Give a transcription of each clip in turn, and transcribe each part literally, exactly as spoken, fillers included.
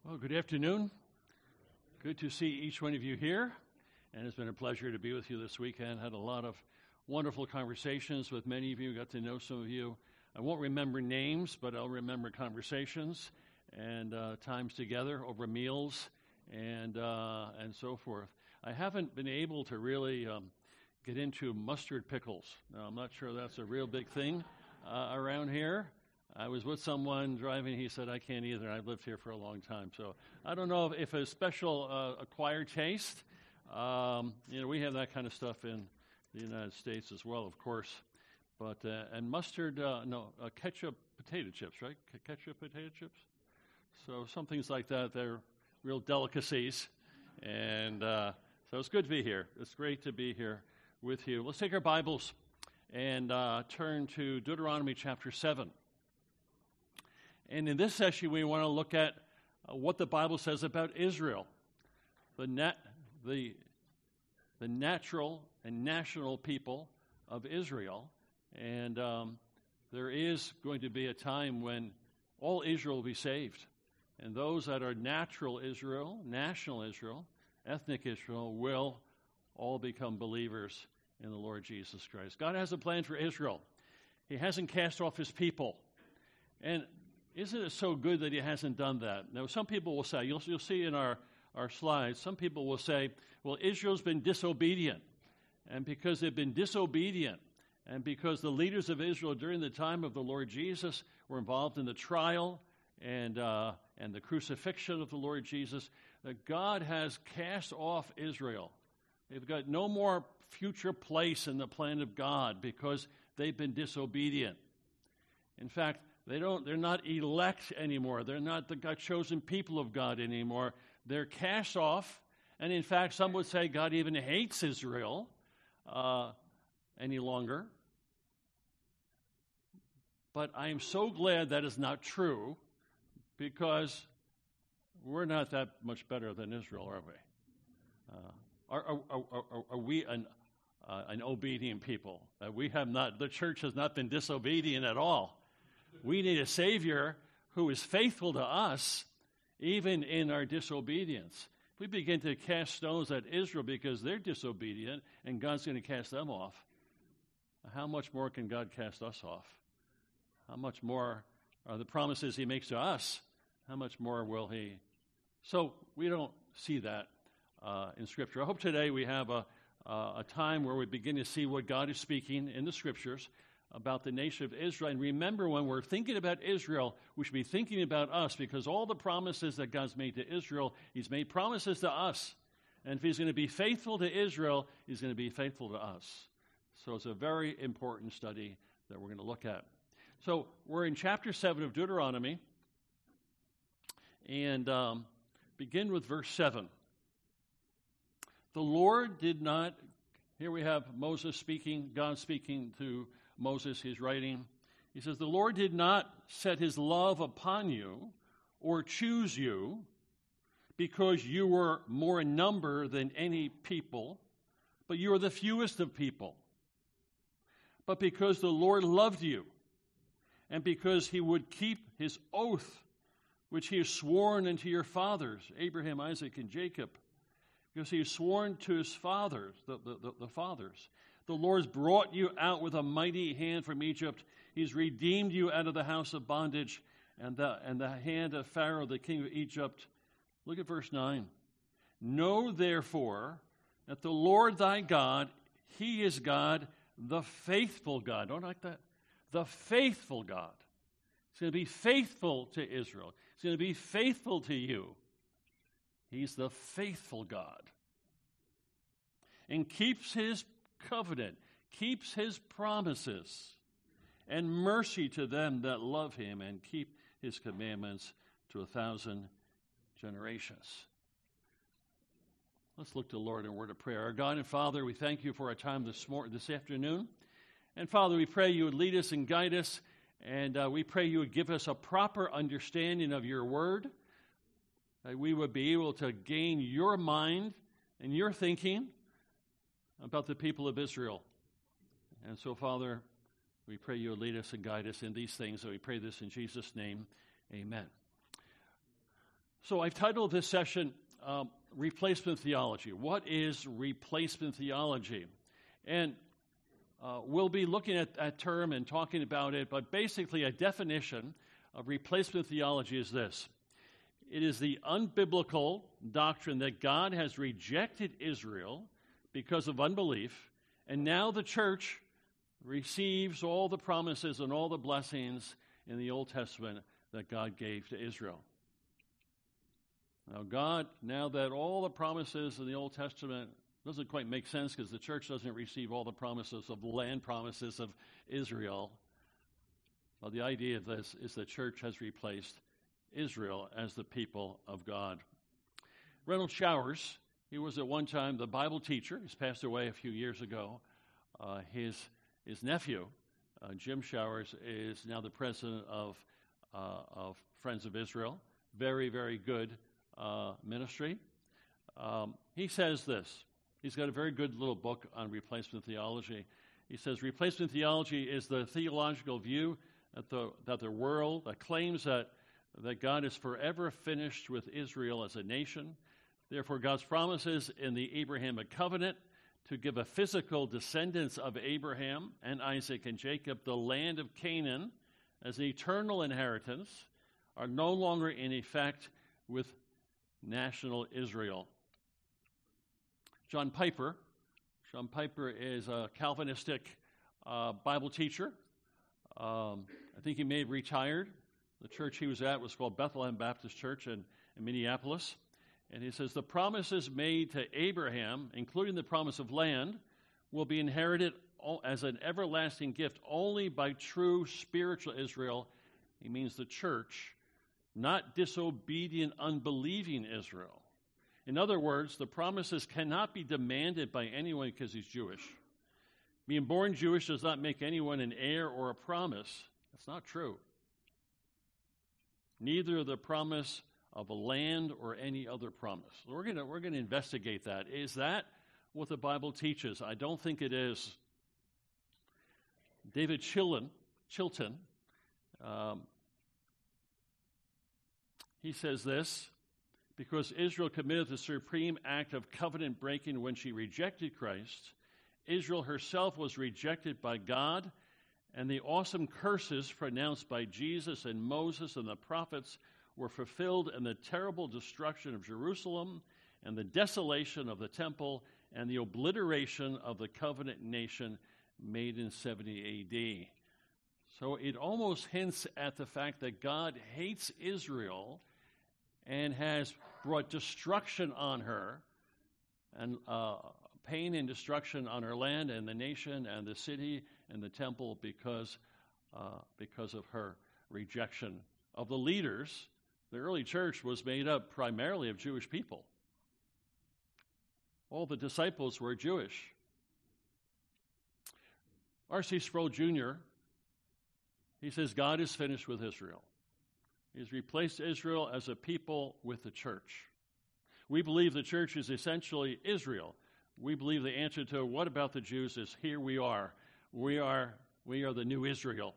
Well, good afternoon. Good to see each one of you here, and it's been a pleasure to be with you this weekend. Had a lot of wonderful conversations with many of you, got to know some of you. I won't remember names, but I'll remember conversations and uh, times together over meals and uh, and so forth. I haven't been able to really um, get into mustard pickles. Now, I'm not sure that's a real big thing uh, around here. I was with someone driving. He said, I can't either. I've lived here for a long time. So I don't know if, if a special uh, acquired taste. Um, you know, we have that kind of stuff in the United States as well, of course. But uh, and mustard, uh, no, uh, ketchup potato chips, right? K- ketchup potato chips? So some things like that, they're real delicacies. And uh, so it's good to be here. It's great to be here with you. Let's take our Bibles and uh, turn to Deuteronomy chapter seven. And in this session, we want to look at uh, what the Bible says about Israel, the nat- the the natural and national people of Israel. And um, there is going to be a time when all Israel will be saved. And those that are natural Israel, national Israel, ethnic Israel, will all become believers in the Lord Jesus Christ. God has a plan for Israel. He hasn't cast off his people. And isn't it so good that he hasn't done that? Now, some people will say, you'll, you'll see in our, our slides, some people will say, well, Israel's been disobedient. And because they've been disobedient, and because the leaders of Israel during the time of the Lord Jesus were involved in the trial and, uh, and the crucifixion of the Lord Jesus, that God has cast off Israel. They've got no more future place in the plan of God because they've been disobedient. In fact, They don't, they're not elect anymore. They're not the God chosen people of God anymore. They're cast off. And in fact, some would say God even hates Israel uh, any longer. But I am so glad that is not true, because we're not that much better than Israel, are we? Uh, are, are, are, are we an, uh, an obedient people? Uh, we have not, the church has not been disobedient at all. We need a Savior who is faithful to us, even in our disobedience. If we begin to cast stones at Israel because they're disobedient and God's going to cast them off, how much more can God cast us off? How much more are the promises he makes to us? How much more will he? So we don't see that uh, in Scripture. I hope today we have a, uh, a time where we begin to see what God is speaking in the Scriptures about the nation of Israel. And remember, when we're thinking about Israel, we should be thinking about us, because all the promises that God's made to Israel, he's made promises to us. And if he's going to be faithful to Israel, he's going to be faithful to us. So it's a very important study that we're going to look at. So we're in chapter seven of Deuteronomy, and um, begin with verse seven. The Lord did not, here we have Moses speaking, God speaking to Moses, he's writing. He says, the Lord did not set his love upon you or choose you because you were more in number than any people, but you are the fewest of people. But because the Lord loved you, and because he would keep his oath, which he has sworn unto your fathers, Abraham, Isaac, and Jacob, because he has sworn to his fathers, the, the, the, the fathers. The Lord has brought you out with a mighty hand from Egypt. He's redeemed you out of the house of bondage and the, and the hand of Pharaoh, the king of Egypt. Look at verse nine. Know therefore that the Lord thy God, he is God, the faithful God. Don't like that? The faithful God. He's going to be faithful to Israel. He's going to be faithful to you. He's the faithful God. And keeps his covenant, keeps his promises, and mercy to them that love him and keep his commandments to a thousand generations. Let's look to the Lord in a word of prayer. Our God and Father, we thank you for our time this morning, this afternoon. And Father, we pray you would lead us and guide us, and uh, we pray you would give us a proper understanding of your word, that we would be able to gain your mind and your thinking about the people of Israel. And so, Father, we pray you would lead us and guide us in these things. So we pray this in Jesus' name. Amen. So I've titled this session, um, Replacement Theology. What is replacement theology? And uh, we'll be looking at that term and talking about it, but basically a definition of replacement theology is this. It is the unbiblical doctrine that God has rejected Israel because of unbelief, and now the church receives all the promises and all the blessings in the Old Testament that God gave to Israel. Now, God, now that all the promises in the Old Testament doesn't quite make sense because the church doesn't receive all the promises of the land promises of Israel. Well, the idea of this is the church has replaced Israel as the people of God. Reynolds Showers, he was at one time the Bible teacher. He's passed away a few years ago. Uh, his, his nephew, uh, Jim Showers, is now the president of, uh, of Friends of Israel. Very, very good Uh, ministry. Um, he says this. He's got a very good little book on replacement theology. He says, replacement theology is the theological view that the, that the world that claims that, that God is forever finished with Israel as a nation. Therefore, God's promises in the Abrahamic covenant to give a physical descendants of Abraham and Isaac and Jacob the land of Canaan as an eternal inheritance are no longer in effect with national Israel. John Piper. John Piper is a Calvinistic uh, Bible teacher. Um, I think he may have retired. The church he was at was called Bethlehem Baptist Church in, in Minneapolis. And he says, the promises made to Abraham, including the promise of land, will be inherited as an everlasting gift only by true spiritual Israel. He means the church, not disobedient, unbelieving Israel. In other words, the promises cannot be demanded by anyone because he's Jewish. Being born Jewish does not make anyone an heir or a promise. That's not true. Neither the promise of a land or any other promise. We're going to we're going to investigate that. Is that what the Bible teaches? I don't think it is. David Chilton, Chilton um, he says this, because Israel committed the supreme act of covenant breaking when she rejected Christ, Israel herself was rejected by God, and the awesome curses pronounced by Jesus and Moses and the prophets were fulfilled in the terrible destruction of Jerusalem and the desolation of the temple and the obliteration of the covenant nation made in seventy A D. So it almost hints at the fact that God hates Israel and has brought destruction on her, and uh, pain and destruction on her land and the nation and the city and the temple because, uh, because of her rejection of the leaders. The early church was made up primarily of Jewish people. All the disciples were Jewish. R C Sproul Junior, he says, God is finished with Israel. He's replaced Israel as a people with the church. We believe the church is essentially Israel. We believe the answer to what about the Jews is here we are. We are, we are the new Israel.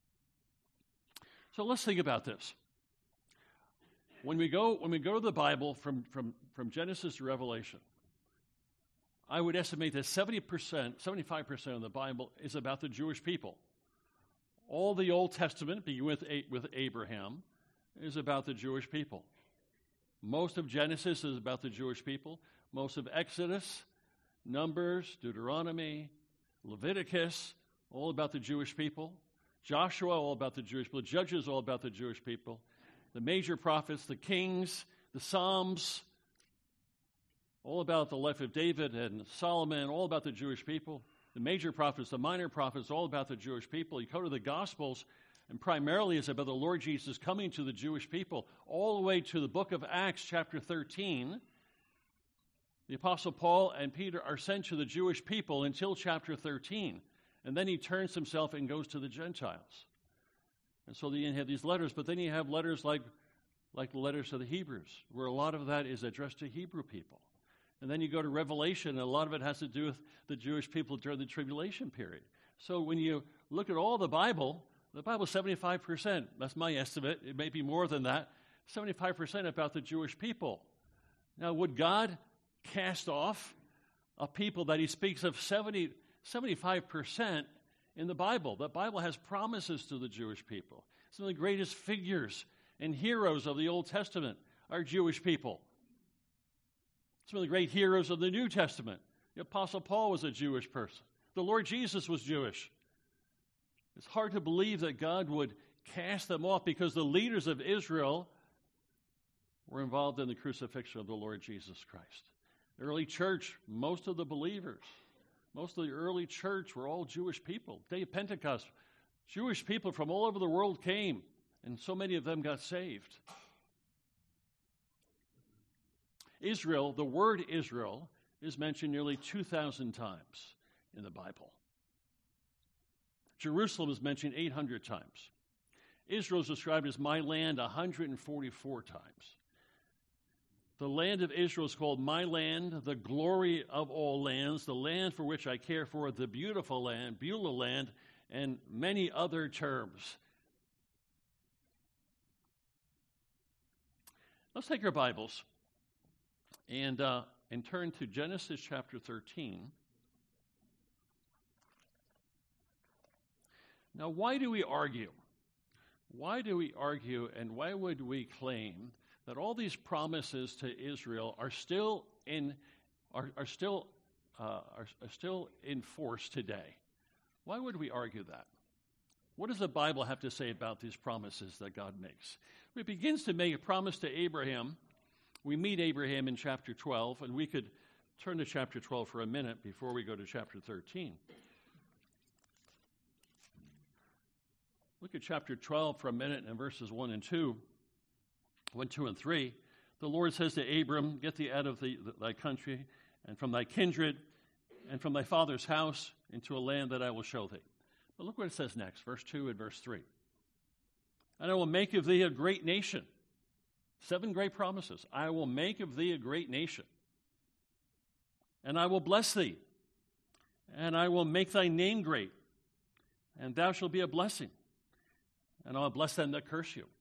So let's think about this. When we go, when we go to the Bible from, from, from Genesis to Revelation, I would estimate that seventy percent, seventy-five percent of the Bible is about the Jewish people. All the Old Testament, beginning with, with Abraham, is about the Jewish people. Most of Genesis is about the Jewish people. Most of Exodus, Numbers, Deuteronomy, Leviticus, all about the Jewish people. Joshua, all about the Jewish people. Judges, all about the Jewish people. The major prophets, the kings, the Psalms, all about the life of David and Solomon, all about the Jewish people. The major prophets, the minor prophets, all about the Jewish people. You go to the Gospels, and primarily it's about the Lord Jesus coming to the Jewish people, all the way to the book of Acts, chapter thirteen. The Apostle Paul and Peter are sent to the Jewish people until chapter thirteen, and then he turns himself and goes to the Gentiles. And so you have these letters, but then you have letters like, like the letters to the Hebrews, where a lot of that is addressed to Hebrew people. And then you go to Revelation, and a lot of it has to do with the Jewish people during the tribulation period. So when you look at all the Bible, the Bible is seventy-five percent. That's my estimate. It may be more than that. seventy-five percent about the Jewish people. Now, would God cast off a people that he speaks of seventy, seventy-five percent in the Bible? The Bible has promises to the Jewish people. Some of the greatest figures and heroes of the Old Testament are Jewish people. Some of the great heroes of the New Testament. The Apostle Paul was a Jewish person. The Lord Jesus was Jewish. It's hard to believe that God would cast them off because the leaders of Israel were involved in the crucifixion of the Lord Jesus Christ. The early church, most of the believers, most of the early church were all Jewish people. Day of Pentecost, Jewish people from all over the world came, and so many of them got saved. Israel, the word Israel, is mentioned nearly two thousand times in the Bible. Jerusalem is mentioned eight hundred times. Israel is described as my land one hundred forty-four times. The land of Israel is called my land, the glory of all lands, the land for which I care for, the beautiful land, Beulah land, and many other terms. Let's take our Bibles and, uh, and turn to Genesis chapter thirteen. Now, why do we argue? Why do we argue, and why would we claim that all these promises to Israel are still in are, are still uh, are, are still in force today? Why would we argue that? What does the Bible have to say about these promises that God makes? It begins to make a promise to Abraham. We meet Abraham in chapter twelve, and we could turn to chapter twelve for a minute before we go to chapter thirteen. Look at chapter twelve for a minute and verses one and two. one, two, and three, the Lord says to Abram, get thee out of the, the, thy country and from thy kindred and from thy father's house into a land that I will show thee. But look what it says next, verse two and verse three. And I will make of thee a great nation. Seven great promises. I will make of thee a great nation. And I will bless thee. And I will make thy name great. And thou shalt be a blessing. And I will bless them that curse you.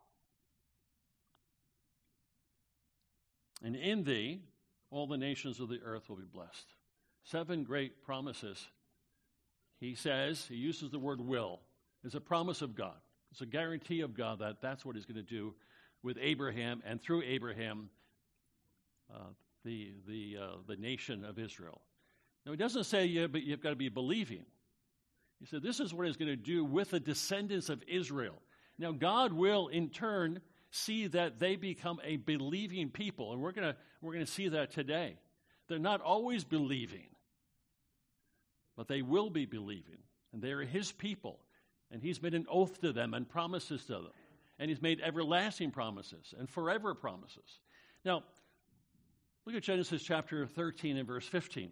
And in thee, all the nations of the earth will be blessed. Seven great promises. He says, he uses the word will. It's a promise of God. It's a guarantee of God that that's what he's going to do with Abraham, and through Abraham, uh, the the uh, the nation of Israel. Now, he doesn't say, yeah, but you've got to be believing. He said, this is what he's going to do with the descendants of Israel. Now, God will, in turn, see that they become a believing people, and we're going to we're going to see that today. They're not always believing, but they will be believing, and they are his people, and he's made an oath to them and promises to them, and he's made everlasting promises and forever promises. Now, look at Genesis chapter thirteen and verse fifteen.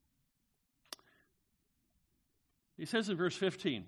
He says in verse fifteen,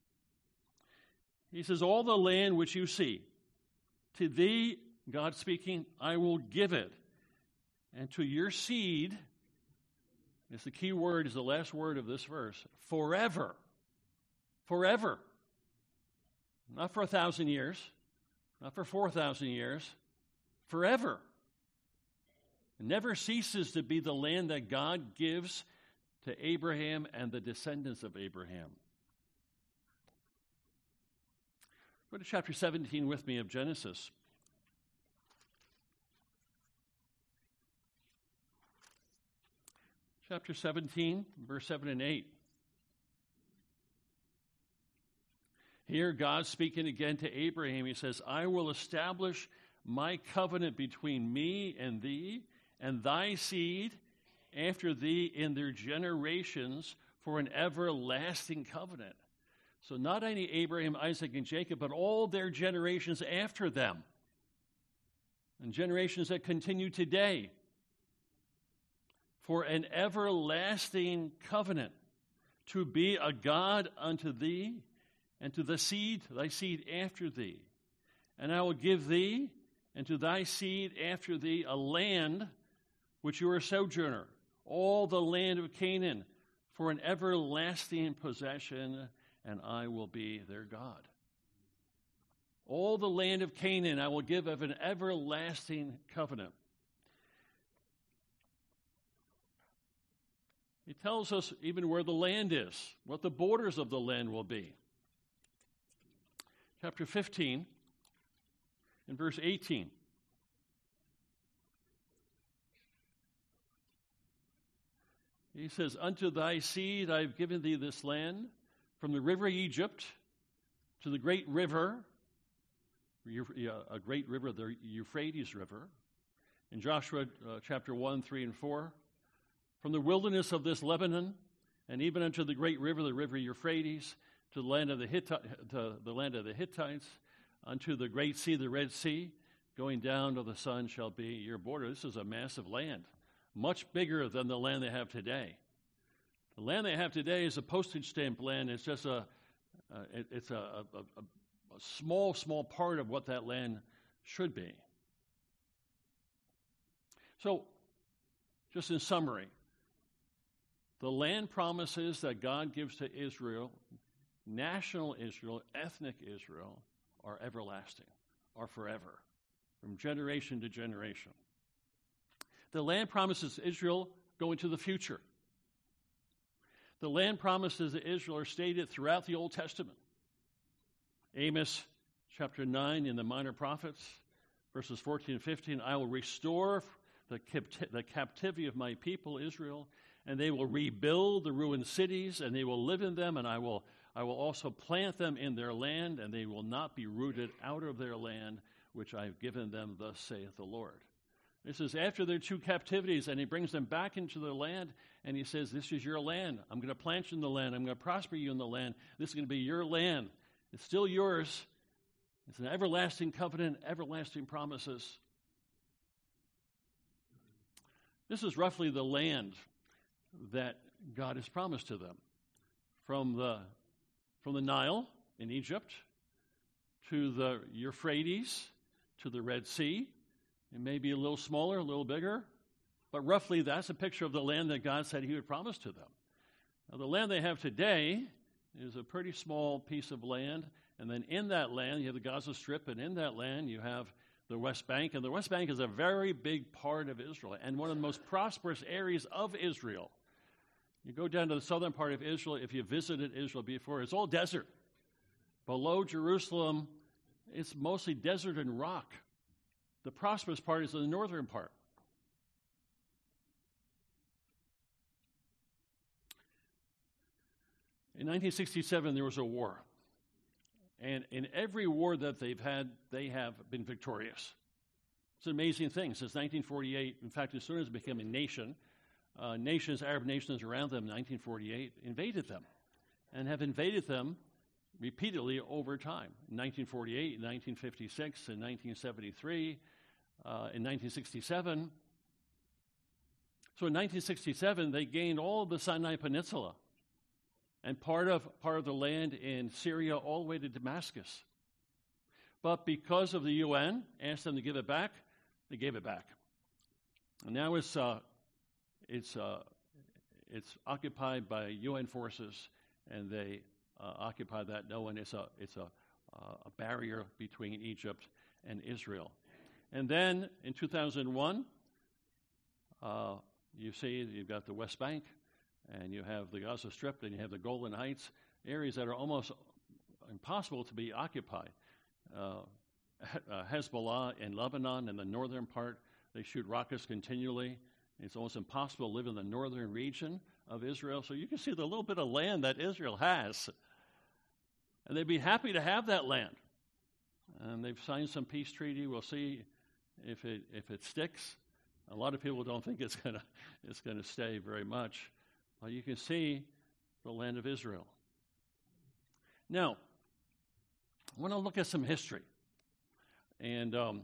he says, all the land which you see, to thee, God speaking, I will give it, and to your seed, it's the key word, is the last word of this verse, forever. Forever. Not for a thousand years, not for four thousand years, forever. It never ceases to be the land that God gives to Abraham and the descendants of Abraham. Go to chapter seventeen with me of Genesis. Chapter seventeen, verse seven and eight. Here, God speaking again to Abraham, he says, I will establish my covenant between me and thee and thy seed after thee in their generations for an everlasting covenant. So not only Abraham, Isaac, and Jacob, but all their generations after them, and generations that continue today, for an everlasting covenant, to be a God unto thee, and to the seed, thy seed after thee. And I will give thee, and to thy seed after thee, a land which you are a sojourner, all the land of Canaan, for an everlasting possession, and I will be their God. All the land of Canaan I will give of an everlasting covenant. He tells us even where the land is, what the borders of the land will be. Chapter fifteen, in verse eighteen. He says, unto thy seed I have given thee this land, from the river Egypt to the great river, a great river, the Euphrates River, in Joshua uh, chapter one, three, and four, from the wilderness of this Lebanon, and even unto the great river, the river Euphrates, to the land of the Hittite, to the land of the Hittites, unto the great sea, the Red Sea, going down to the sun shall be your border. This is a massive land, much bigger than the land they have today. The land they have today is a postage stamp land. It's just a, uh, it, it's a, a, a, a small, small part of what that land should be. So, just in summary, the land promises that God gives to Israel, national Israel, ethnic Israel, are everlasting, are forever, from generation to generation. The land promises Israel go into the future. The land promises to Israel are stated throughout the Old Testament. Amos chapter nine in the Minor Prophets, verses fourteen and fifteen, I will restore the, capti- the captivity of my people Israel, and they will rebuild the ruined cities, and they will live in them, and I will I will also plant them in their land, and they will not be rooted out of their land, which I have given them, thus saith the Lord. This is after their two captivities, and he brings them back into their land, and he says, this is your land. I'm going to plant you in the land. I'm going to prosper you in the land. This is going to be your land. It's still yours. It's an everlasting covenant, everlasting promises. This is roughly the land that God has promised to them. From the, from the Nile in Egypt to the Euphrates to the Red Sea. It may be a little smaller, a little bigger, but roughly that's a picture of the land that God said he would promise to them. Now, the land they have today is a pretty small piece of land, and then in that land you have the Gaza Strip, and in that land you have the West Bank, and the West Bank is a very big part of Israel and one of the most prosperous areas of Israel. You go down to the southern part of Israel, if you visited Israel before, it's all desert. Below Jerusalem, it's mostly desert and rock. The prosperous part is in the northern part. In nineteen sixty-seven, there was a war. And in every war that they've had, they have been victorious. It's an amazing thing. Since nineteen forty-eight, in fact, as soon as it became a nation, uh, nations, Arab nations around them in nineteen forty-eight invaded them and have invaded them repeatedly over time. In nineteen forty-eight, in nineteen fifty-six, in nineteen seventy-three, uh, in nineteen sixty-seven. So in nineteen sixty-seven, they gained all of the Sinai Peninsula and part of part of the land in Syria all the way to Damascus. But because of the U N asked them to give it back, they gave it back. And now it's uh, it's uh, it's occupied by U N forces, and they uh, occupy that. No one. It's a it's a a barrier between Egypt and Israel. And then in two thousand one, uh, you see you've got the West Bank, and you have the Gaza Strip, and you have the Golan Heights, areas that are almost impossible to be occupied. Uh, Hezbollah in Lebanon, in the northern part, they shoot rockets continually. It's almost impossible to live in the northern region of Israel. So you can see the little bit of land that Israel has. And they'd be happy to have that land. And they've signed some peace treaty. We'll see if it if it sticks. A lot of people don't think it's gonna it's gonna stay very much. But you can see the land of Israel. Now, I want to look at some history, and um,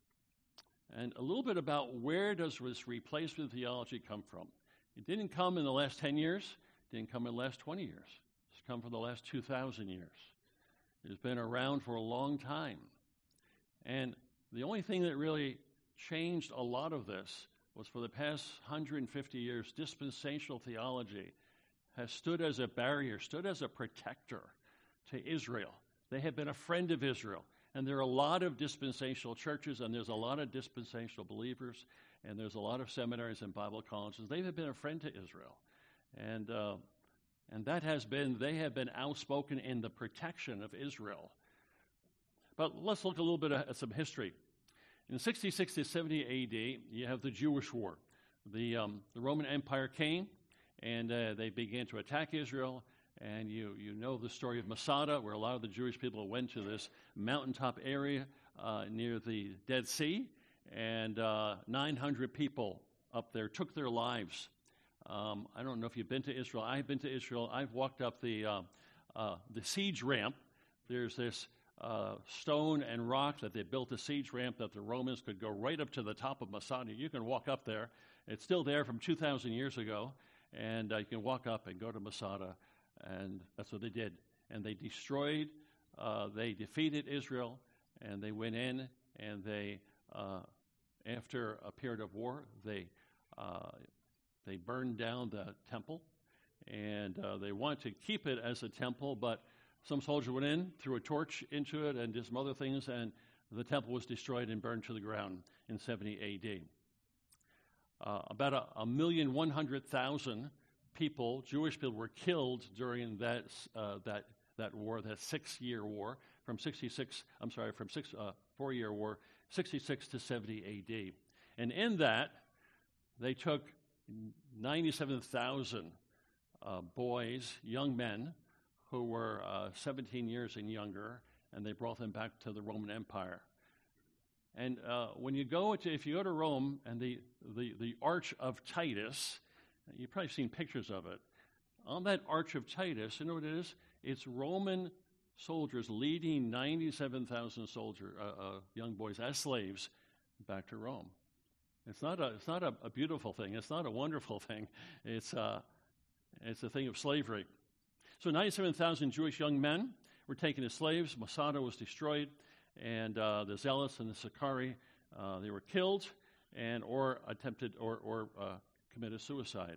and a little bit about where does this replacement theology come from. It didn't come in the last ten years. It didn't come in the last twenty years. It's come for the last two thousand years. It's been around for a long time. And the only thing that really changed a lot of this was for the past one hundred fifty years, dispensational theology has stood as a barrier, stood as a protector to Israel. They have been a friend of Israel. And there are a lot of dispensational churches, and there's a lot of dispensational believers, and there's a lot of seminaries and Bible colleges. They have been a friend to Israel. And uh, and that has been, they have been outspoken in the protection of Israel. But let's look a little bit at some history. In sixty-six to seventy A D, you have the Jewish War. The, um, the Roman Empire came, and uh, they began to attack Israel. And you, you know the story of Masada, where a lot of the Jewish people went to this mountaintop area uh, near the Dead Sea, and uh, nine hundred people up there took their lives. Um, I don't know if you've been to Israel. I've been to Israel. I've walked up the, uh, uh, the siege ramp. There's this uh, stone and rock that they built a siege ramp that the Romans could go right up to the top of Masada. You can walk up there. It's still there from two thousand years ago, and uh, you can walk up and go to Masada. And that's what they did. And they destroyed, uh, they defeated Israel, and they went in, and they, uh, after a period of war, they uh, they burned down the temple, and uh, they wanted to keep it as a temple, but some soldier went in, threw a torch into it, and did some other things, and the temple was destroyed and burned to the ground in seventy A D. Uh, about a, a million one hundred thousand people, Jewish people, were killed during that uh, that that war, that six-year war, from sixty-six. I'm sorry, from six uh, four-year war, sixty-six to seventy A D. And in that, they took ninety-seven thousand uh, boys, young men, who were uh, seventeen years and younger, and they brought them back to the Roman Empire. And uh, when you go to, if you go to Rome and the the the Arch of Titus. You've probably seen pictures of it. On that Arch of Titus, you know what it is? It's Roman soldiers leading ninety-seven thousand soldier, uh, uh, young boys as slaves back to Rome. It's not a, it's not a, a beautiful thing. It's not a wonderful thing. It's, uh, it's a thing of slavery. So ninety-seven thousand Jewish young men were taken as slaves. Masada was destroyed, and uh, the Zealots and the Sicarii, uh, they were killed and or attempted or, or uh, committed suicide.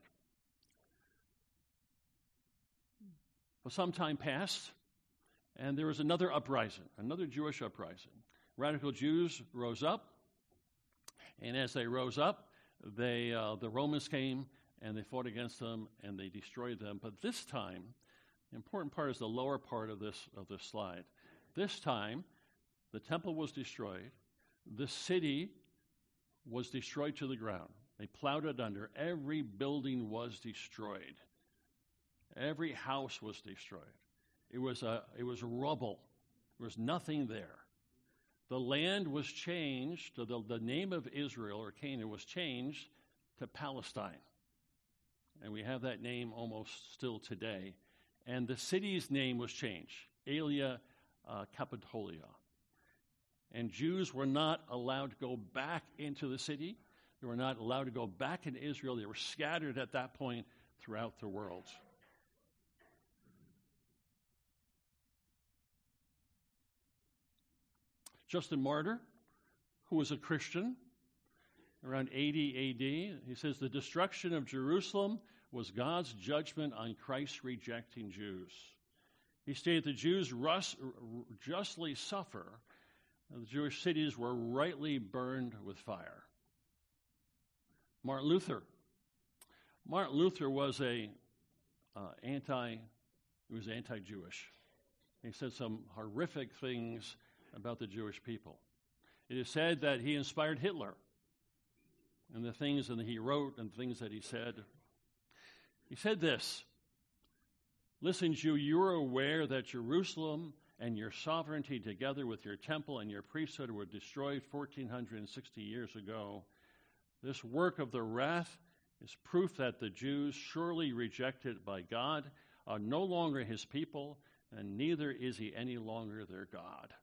But some time passed, and there was another uprising, another Jewish uprising. Radical Jews rose up, and as they rose up, they uh, the Romans came, and they fought against them, and they destroyed them. But this time, the important part is the lower part of this of this slide. This time, the temple was destroyed. The city was destroyed to the ground. They plowed it under. Every building was destroyed. Every house was destroyed. It was a, it was rubble. There was nothing there. The land was changed. The, the name of Israel, or Canaan, was changed to Palestine. And we have that name almost still today. And the city's name was changed, Aelia uh, Capitolia. And Jews were not allowed to go back into the city. They were not allowed to go back into Israel. They were scattered at that point throughout the world. Justin Martyr, who was a Christian around eighty A D, he says, the destruction of Jerusalem was God's judgment on Christ rejecting Jews. He stated the Jews rust, justly suffer. The Jewish cities were rightly burned with fire. Martin Luther. Martin Luther was a uh, anti, he was anti-Jewish. He said some horrific things about the Jewish people. It is said that he inspired Hitler and the things that he wrote and things that he said. He said this, listen, Jew, you are aware that Jerusalem and your sovereignty together with your temple and your priesthood were destroyed fourteen sixty years ago. This work of the wrath is proof that the Jews, surely rejected by God, are no longer his people, and neither is he any longer their God.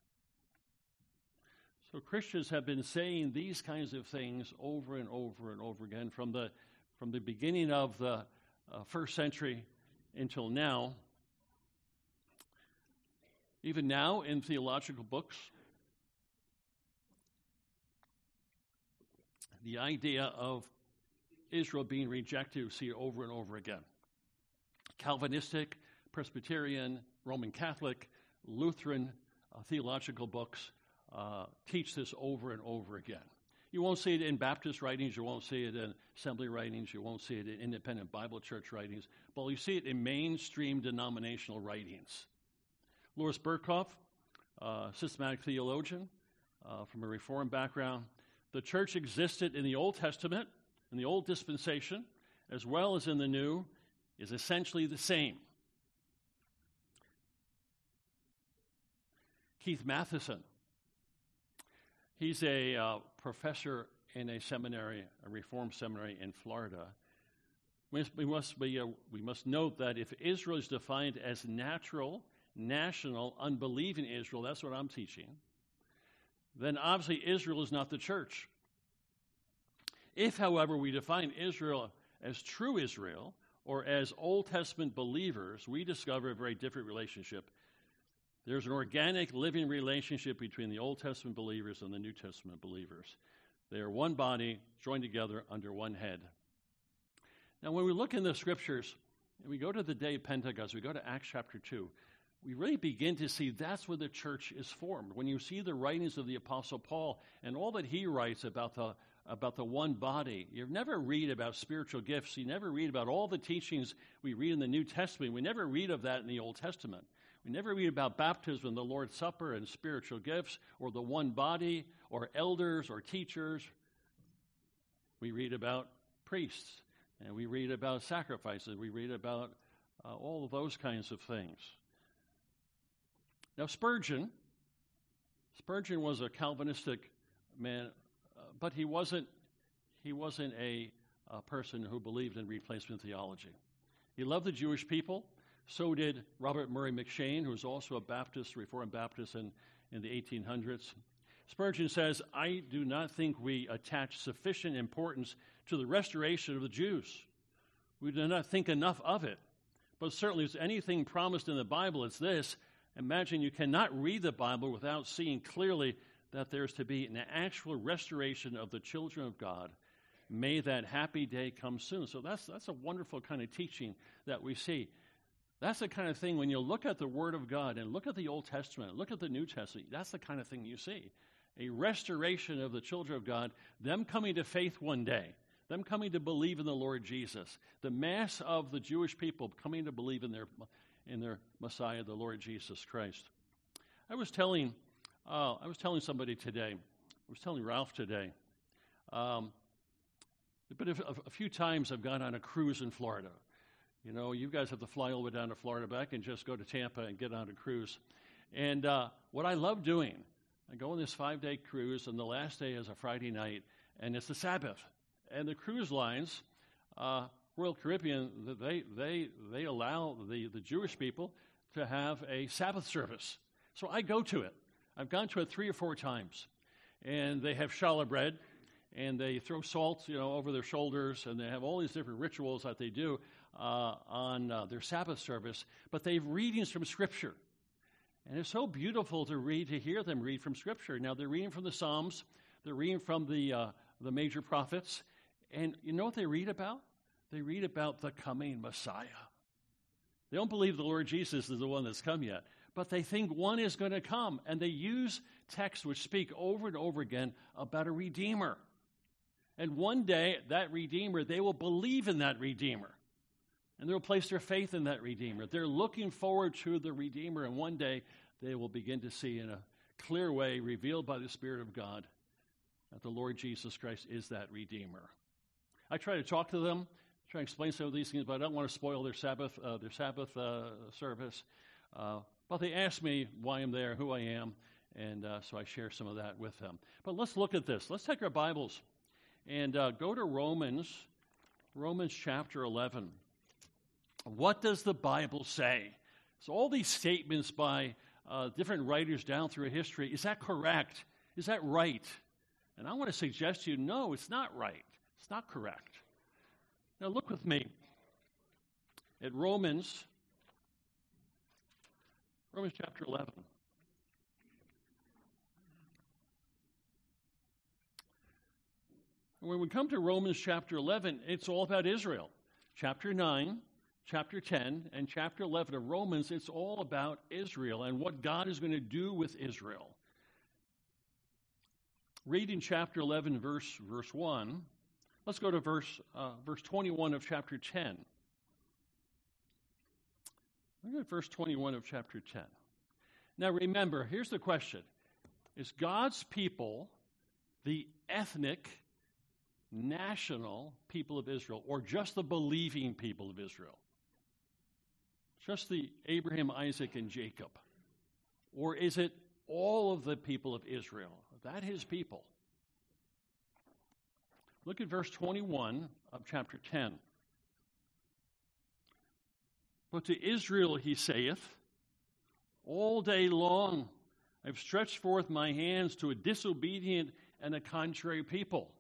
So Christians have been saying these kinds of things over and over and over again from the, from the beginning of the uh, first century until now. Even now in theological books, the idea of Israel being rejected, we see it over and over again. Calvinistic, Presbyterian, Roman Catholic, Lutheran uh, theological books uh, teach this over and over again. You won't see it in Baptist writings. You won't see it in assembly writings. You won't see it in independent Bible church writings. But you see it in mainstream denominational writings. Louis Berkhoff, uh, systematic theologian uh, from a Reformed background. The church existed in the Old Testament, in the Old Dispensation, as well as in the New, is essentially the same. Keith Matheson. He's a uh, professor in a seminary, a Reformed seminary in Florida. We must, we, must be, uh, we must note that if Israel is defined as natural, national, unbelieving Israel, that's what I'm teaching, then obviously Israel is not the church. If, however, we define Israel as true Israel or as Old Testament believers, we discover a very different relationship. There's an organic, living relationship between the Old Testament believers and the New Testament believers. They are one body, joined together under one head. Now, when we look in the Scriptures, and we go to the day of Pentecost, we go to Acts chapter two, we really begin to see that's where the church is formed. When you see the writings of the Apostle Paul and all that he writes about the about the one body, you never read about spiritual gifts. You never read about all the teachings we read in the New Testament. We never read of that in the Old Testament. We never read about baptism, the Lord's Supper, and spiritual gifts, or the one body, or elders, or teachers. We read about priests, and we read about sacrifices. We read about uh, all of those kinds of things. Now, Spurgeon, Spurgeon was a Calvinistic man, uh, but he wasn't, he wasn't a, a person who believed in replacement theology. He loved the Jewish people. So did Robert Murray McCheyne, who was also a Baptist, Reformed Baptist in, in the eighteen hundreds. Spurgeon says, I do not think we attach sufficient importance to the restoration of the Jews. We do not think enough of it. But certainly, if there's anything promised in the Bible, it's this. Imagine you cannot read the Bible without seeing clearly that there's to be an actual restoration of the children of God. May that happy day come soon. So that's that's a wonderful kind of teaching that we see. That's the kind of thing, when you look at the Word of God and look at the Old Testament, look at the New Testament, that's the kind of thing you see. A restoration of the children of God, them coming to faith one day, them coming to believe in the Lord Jesus, the mass of the Jewish people coming to believe in their in their Messiah, the Lord Jesus Christ. I was telling, uh, I was telling somebody today, I was telling Ralph today, um, but a, a few times I've gone on a cruise in Florida. You know, you guys have to fly all the way down to Florida back and just go to Tampa and get on a cruise. And uh, what I love doing, I go on this five-day cruise, and the last day is a Friday night, and it's the Sabbath. And the cruise lines, uh, Royal Caribbean, they they they allow the, the Jewish people to have a Sabbath service. So I go to it. I've gone to it three or four times. And they have challah bread, and they throw salt, you know, over their shoulders, and they have all these different rituals that they do uh, on uh, their Sabbath service. But they have readings from Scripture. And it's so beautiful to read, to hear them read from Scripture. Now, they're reading from the Psalms. They're reading from the uh, the major prophets. And you know what they read about? They read about the coming Messiah. They don't believe the Lord Jesus is the one that's come yet, but they think one is going to come. And they use texts which speak over and over again about a Redeemer. And one day, that Redeemer, they will believe in that Redeemer. And they will place their faith in that Redeemer. They're looking forward to the Redeemer, and one day they will begin to see in a clear way, revealed by the Spirit of God, that the Lord Jesus Christ is that Redeemer. I try to talk to them, try to explain some of these things, but I don't want to spoil their Sabbath uh, their Sabbath uh, service. Uh, but they ask me why I'm there, who I am, and uh, so I share some of that with them. But let's look at this. Let's take our Bibles and uh, go to Romans, Romans chapter eleven. What does the Bible say? So all these statements by uh, different writers down through history, is that correct? Is that right? And I want to suggest to you, no, it's not right. It's not correct. Now look with me at Romans, Romans chapter eleven. When we come to Romans chapter eleven, it's all about Israel. Chapter nine, chapter ten, and chapter eleven of Romans, it's all about Israel and what God is going to do with Israel. reading chapter eleven, verse, verse one, let's go to verse, uh, verse twenty-one of chapter ten. Look at verse twenty-one of chapter ten. Now remember, here's the question. Is God's people the ethnic, national people of Israel, or just the believing people of Israel? Just the Abraham, Isaac, and Jacob? Or is it all of the people of Israel? That his people. Look at verse twenty-one of chapter ten. But to Israel he saith, all day long I've stretched forth my hands to a disobedient and a contrary people.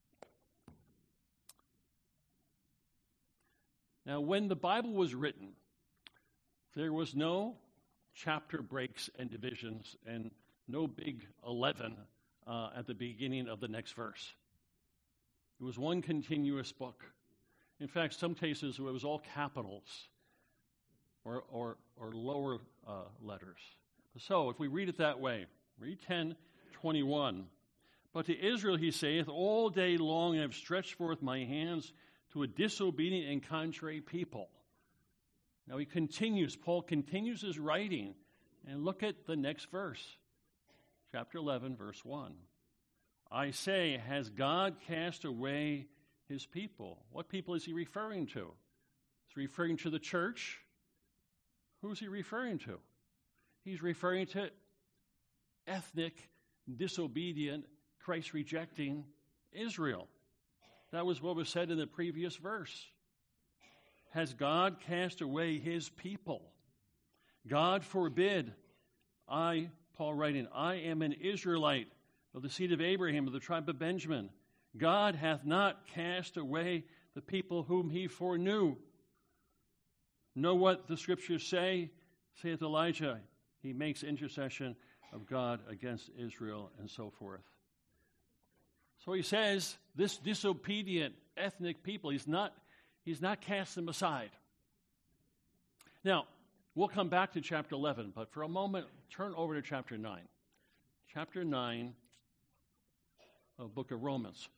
Now, when the Bible was written, there was no chapter breaks and divisions and no big eleven uh, at the beginning of the next verse. It was one continuous book. In fact, some cases it was all capitals or, or, or lower uh, letters. So, if we read it that way, read ten twenty-one. But to Israel he saith, all day long I have stretched forth my hands to a disobedient and contrary people. Now he continues, Paul continues his writing, and look at the next verse, chapter eleven, verse one. I say, has God cast away his people? What people is he referring to? Is he referring to the church? Who's he referring to? He's referring to ethnic, disobedient, Christ-rejecting Israel. That was what was said in the previous verse. Has God cast away his people? God forbid. I, Paul writing, I am an Israelite of the seed of Abraham, of the tribe of Benjamin. God hath not cast away the people whom he foreknew. Know what the scriptures say, saith Elijah. He makes intercession of God against Israel and so forth. So he says, this disobedient ethnic people, he's not, he's not cast them aside. Now, we'll come back to chapter eleven, but for a moment, turn over to chapter nine. Chapter nine of the book of Romans.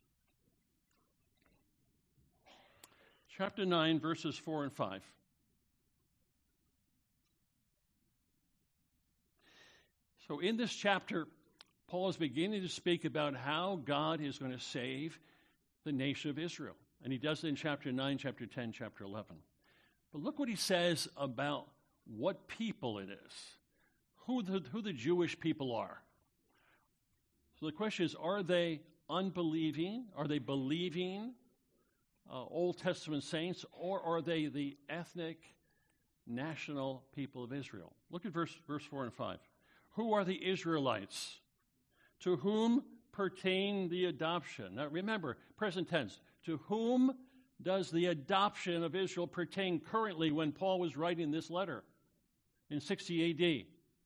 Chapter nine, verses four and five. So in this chapter, Paul is beginning to speak about how God is going to save the nation of Israel. And he does it in chapter nine, chapter ten, chapter eleven. But look what he says about what people it is, who the, who the Jewish people are. So the question is, are they unbelieving? Are they believing uh, Old Testament saints? Or are they the ethnic, national people of Israel? Look at verse, verse four and five. Who are the Israelites? To whom pertain the adoption? Now remember, present tense. To whom does the adoption of Israel pertain currently when Paul was writing this letter in sixty A D?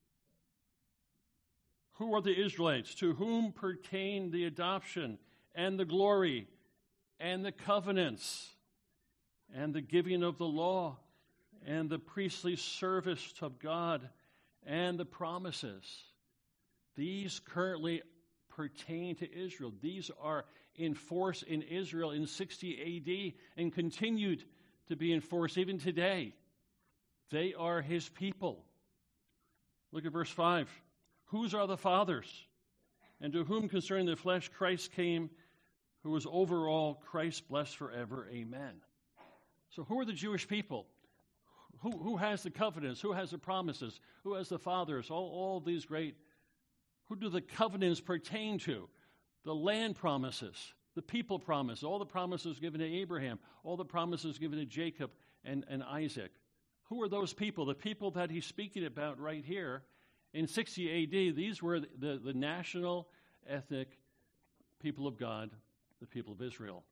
Who are the Israelites? To whom pertain the adoption and the glory and the covenants and the giving of the law and the priestly service of God and the promises? These currently pertain to Israel. These are in force in Israel in sixty A D and continued to be in force even today. They are his people. Look at verse five. Whose are the fathers? And to whom concerning the flesh Christ came, who was over all, Christ blessed forever. Amen. So who are the Jewish people? Who, who has the covenants? Who has the promises? Who has the fathers? All, all these great. Who do the covenants pertain to? The land promises, the people promise, all the promises given to Abraham, all the promises given to Jacob and, and Isaac. Who are those people? The people that he's speaking about right here in sixty A D, these were the, the, the national, ethnic people of God, the people of Israel.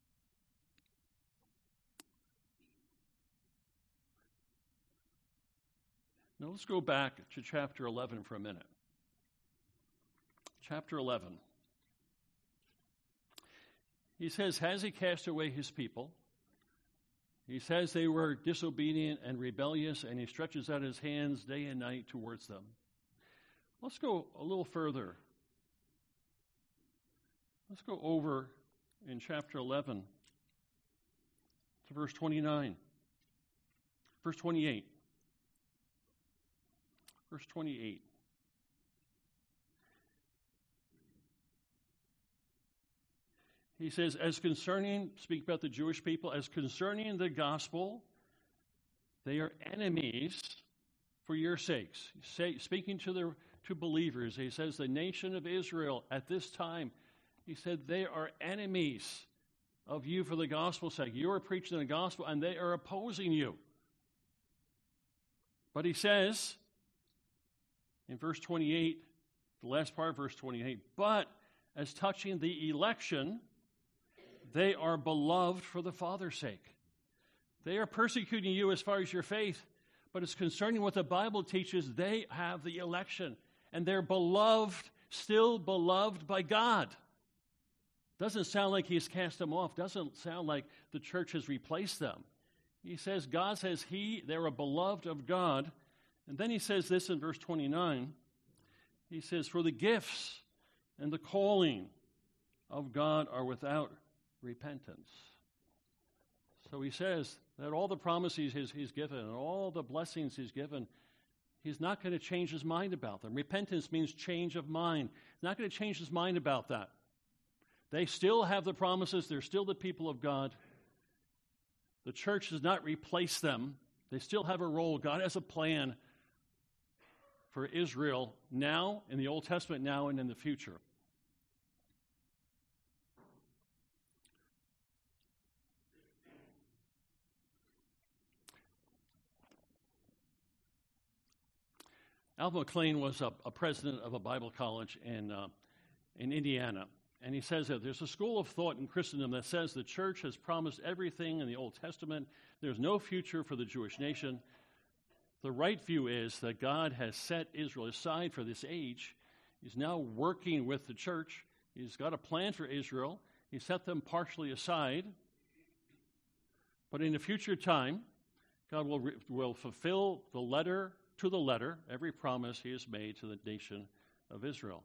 Now let's go back to chapter eleven for a minute. Chapter eleven. He says, has he cast away his people? He says they were disobedient and rebellious, and he stretches out his hands day and night towards them. Let's go a little further. Let's go over in chapter eleven to verse twenty-nine. Verse twenty-eight. Verse twenty-eight. He says, as concerning, speak about the Jewish people, as concerning the gospel, they are enemies for your sakes. Say, speaking to the to believers, he says, the nation of Israel at this time, he said, they are enemies of you for the gospel's sake. You are preaching the gospel, and they are opposing you. But he says, in verse twenty-eight, the last part of verse twenty-eight, but as touching the election, they are beloved for the Father's sake. They are persecuting you as far as your faith, but it's concerning what the Bible teaches. They have the election, and they're beloved, still beloved by God. Doesn't sound like he's cast them off. Doesn't sound like the church has replaced them. He says, God says he, they're a beloved of God. And then he says this in verse twenty-nine. He says, for the gifts and the calling of God are without repentance. So he says that all the promises he's, he's given and all the blessings he's given, he's not going to change his mind about them. Repentance means change of mind. He's not going to change his mind about that. They still have the promises. They're still the people of God. The church does not replace them. They still have a role. God has a plan for Israel now, in the Old Testament now, and in the future. Al McLean was a, a president of a Bible college in, uh, in Indiana. And he says that there's a school of thought in Christendom that says the church has promised everything in the Old Testament. There's no future for the Jewish nation. The right view is that God has set Israel aside for this age. He's now working with the church. He's got a plan for Israel. He set them partially aside. But in a future time, God will, re- will fulfill the letter to the letter, every promise he has made to the nation of Israel.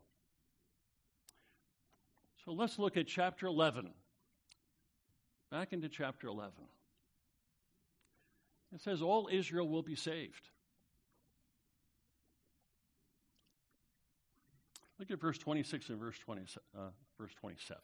So let's look at chapter eleven. Back into chapter eleven. It says, all Israel will be saved. Look at verse twenty-six and verse twenty, uh, verse twenty-seven.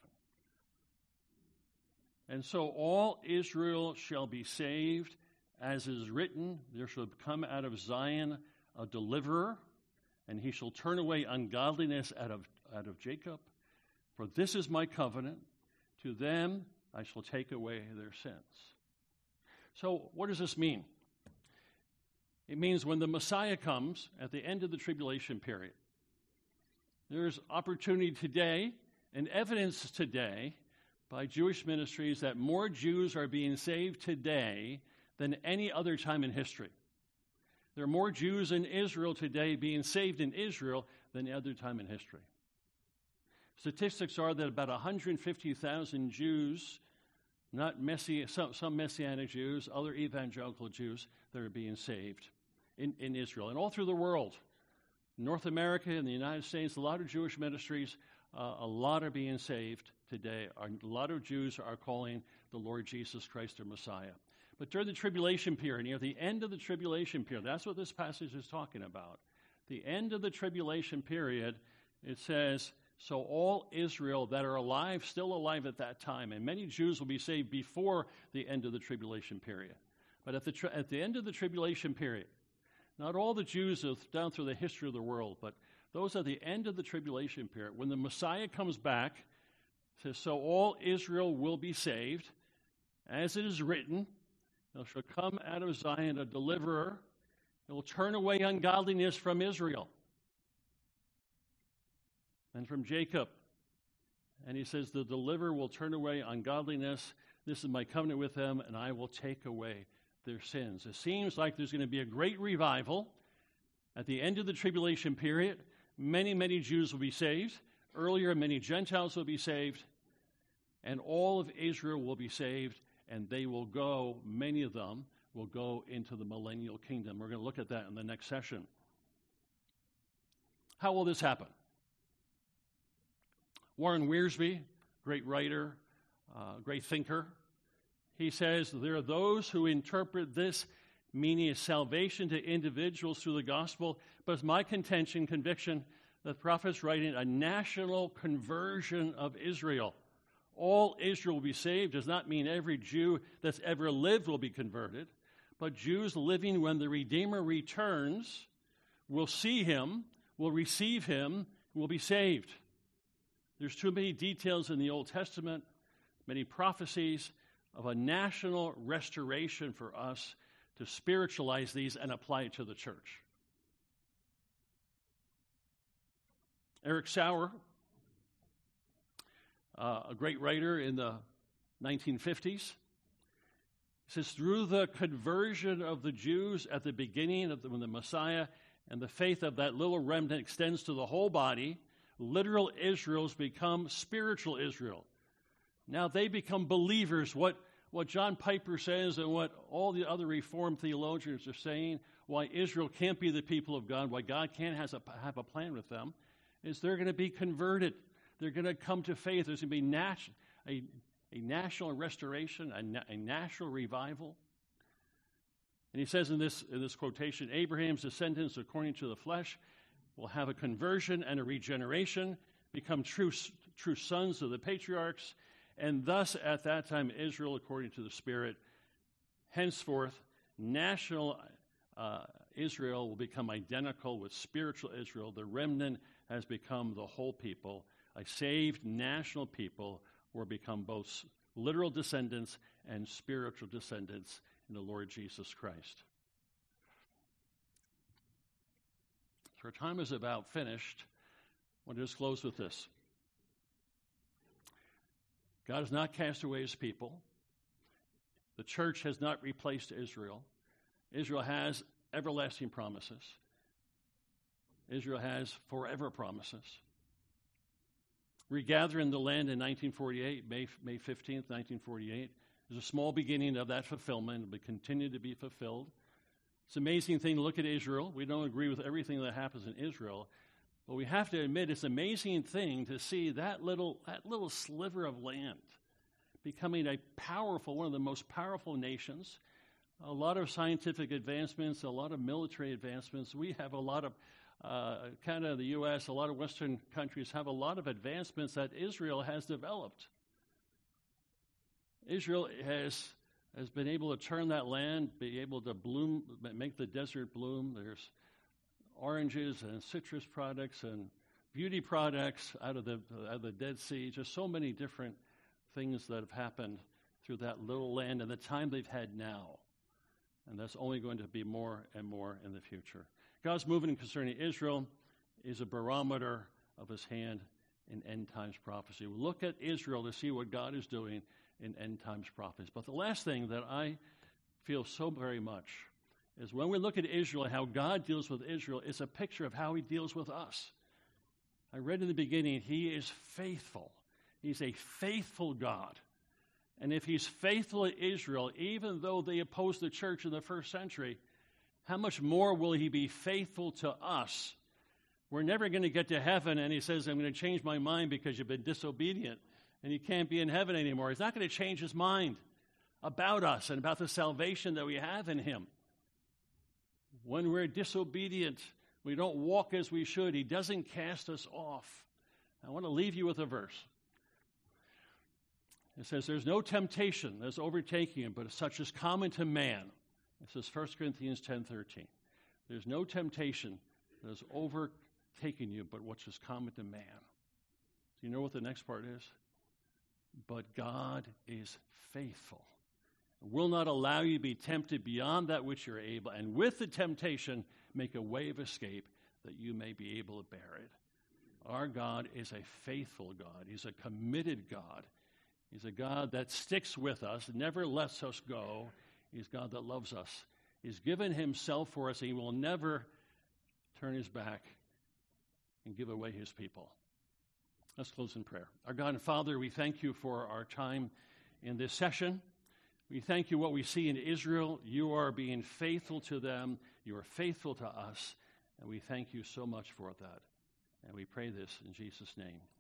And so all Israel shall be saved, as is written, there shall come out of Zion a deliverer, and he shall turn away ungodliness out of, out of Jacob. For this is my covenant. To them I shall take away their sins. So what does this mean? It means when the Messiah comes at the end of the tribulation period, there's opportunity today and evidence today by Jewish ministries that more Jews are being saved today than any other time in history. There are more Jews in Israel today being saved in Israel than any other time in history. Statistics are that about one hundred fifty thousand Jews, not messi- some, some Messianic Jews, other evangelical Jews, that are being saved in, in Israel. And all through the world, North America and the United States, a lot of Jewish ministries, uh, a lot are being saved today. A lot of Jews are calling the Lord Jesus Christ their Messiah. But during the tribulation period, near the end of the tribulation period, that's what this passage is talking about. The end of the tribulation period, it says, so all Israel that are alive, still alive at that time, and many Jews will be saved before the end of the tribulation period. But at the tri- at the end of the tribulation period, not all the Jews down through the history of the world, but those at the end of the tribulation period, when the Messiah comes back, it says, so all Israel will be saved, as it is written, there shall come out of Zion a deliverer, that will turn away ungodliness from Israel and from Jacob. And he says, the deliverer will turn away ungodliness. This is my covenant with them, and I will take away their sins. It seems like there's going to be a great revival at the end of the tribulation period. Many, many Jews will be saved. Earlier, many Gentiles will be saved. And all of Israel will be saved, and they will go, many of them will go into the millennial kingdom. We're going to look at that in the next session. How will this happen? Warren Wiersbe, great writer, uh, great thinker. He says, there are those who interpret this meaning as salvation to individuals through the gospel, but it's my contention, conviction, that the prophet's writing a national conversion of Israel. All Israel will be saved does not mean every Jew that's ever lived will be converted, but Jews living when the Redeemer returns will see him, will receive him, will be saved. There's too many details in the Old Testament, many prophecies of a national restoration for us to spiritualize these and apply it to the church. Eric Sauer, uh, a great writer in the nineteen fifties, says, through the conversion of the Jews at the beginning of the, when the Messiah and the faith of that little remnant extends to the whole body, literal Israel's become spiritual Israel. Now they become believers. What, what John Piper says and what all the other Reformed theologians are saying, why Israel can't be the people of God, why God can't has a, have a plan with them, is they're going to be converted. They're going to come to faith. There's going to be nat- a, a national restoration, a, na- a national revival. And he says in this, in this quotation, Abraham's descendants, according to the flesh, will have a conversion and a regeneration, become true, true sons of the patriarchs, and thus at that time Israel, according to the Spirit, henceforth national uh, Israel will become identical with spiritual Israel. The remnant has become the whole people. A saved national people will become both literal descendants and spiritual descendants in the Lord Jesus Christ. So our time is about finished. I want to just close with this. God has not cast away his people. The church has not replaced Israel. Israel has everlasting promises. Israel has forever promises. Regather in the land in nineteen forty-eight, May, May fifteenth, nineteen forty-eight. There's a small beginning of that fulfillment. It will continue to be fulfilled. It's an amazing thing to look at Israel. We don't agree with everything that happens in Israel, but we have to admit it's an amazing thing to see that little, that little sliver of land becoming a powerful, one of the most powerful nations. A lot of scientific advancements, a lot of military advancements. We have a lot of, uh, Canada, the U S, a lot of Western countries have a lot of advancements that Israel has developed. Israel has has been able to turn that land, be able to bloom, make the desert bloom. There's oranges and citrus products and beauty products out of the out of the Dead Sea. Just so many different things that have happened through that little land and the time they've had now. And that's only going to be more and more in the future. God's movement concerning Israel is a barometer of his hand in end times prophecy. We look at Israel to see what God is doing in end times prophecy. But the last thing that I feel so very much is when we look at Israel and how God deals with Israel, it's a picture of how he deals with us. I read in the beginning, he is faithful. He's a faithful God. And if he's faithful to Israel, even though they opposed the church in the first century, how much more will he be faithful to us? We're never going to get to heaven, and he says, I'm going to change my mind because you've been disobedient, and you can't be in heaven anymore. He's not going to change his mind about us and about the salvation that we have in him. When we're disobedient, we don't walk as we should. He doesn't cast us off. I want to leave you with a verse. It says, there's no temptation that's overtaking him, but such is common to man. This is First Corinthians ten thirteen. There's no temptation that has overtaken you, but which is common to man. Do you know what the next part is? But God is faithful. Will not allow you to be tempted beyond that which you're able, and with the temptation, make a way of escape that you may be able to bear it. Our God is a faithful God. He's a committed God. He's a God that sticks with us, never lets us go. He's God that loves us. He's given himself for us. He will never turn his back and give away his people. Let's close in prayer. Our God and Father, we thank you for our time in this session. We thank you what we see in Israel. You are being faithful to them. You are faithful to us. And we thank you so much for that. And we pray this in Jesus' name.